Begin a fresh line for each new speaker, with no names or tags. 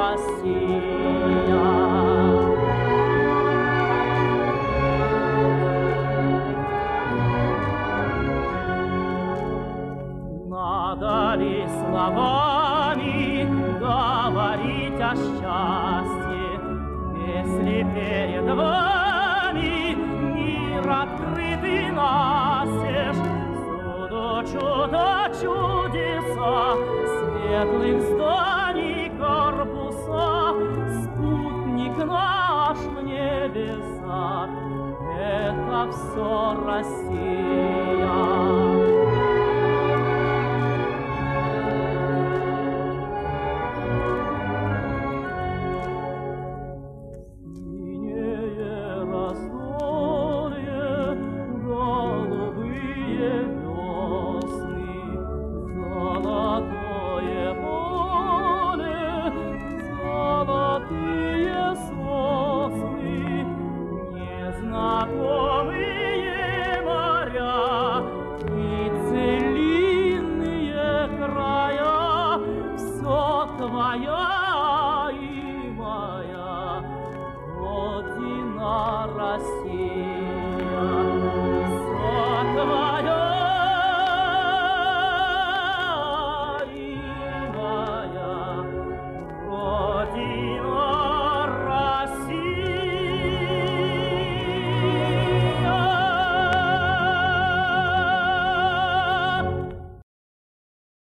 Россия. Надо ли словами говорить о счастье, если перед вами мир открытый настежь, всюду чудо чудеса, светлых зданий корпуса, спутник наш в небесах — это все Россия.